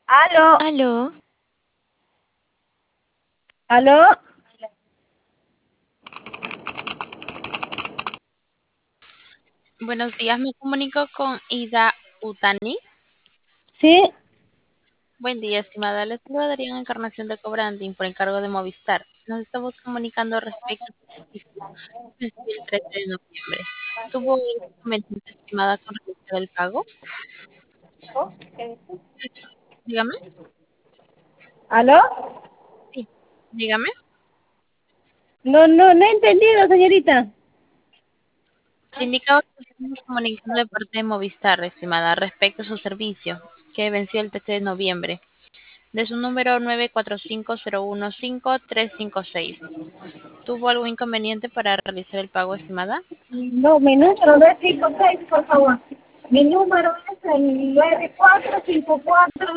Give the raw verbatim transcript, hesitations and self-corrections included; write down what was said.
Aló, Aló, aló, buenos días, me comunico con Ida Utani. sí, Buen día, estimada. Les saluda Darío Encarnación de Cobranding por encargo de Movistar. Nos estamos comunicando respecto al servicio del trece de noviembre. ¿Tuvo un inconveniente, estimada, con realizar el pago? Dígame. aló. Sí, dígame. No, no, no he entendido, señorita. Se indicaba que estamos comunicando de parte de Movistar, estimada, respecto a su servicio, que venció el trece de noviembre, de su número nueve cuatro cinco cero uno cinco tres cinco seis. ¿Tuvo algún inconveniente para realizar el pago, estimada? No, mi número no es cinco seis, por favor. Mi número es el nueve cuatro cinco cuatro.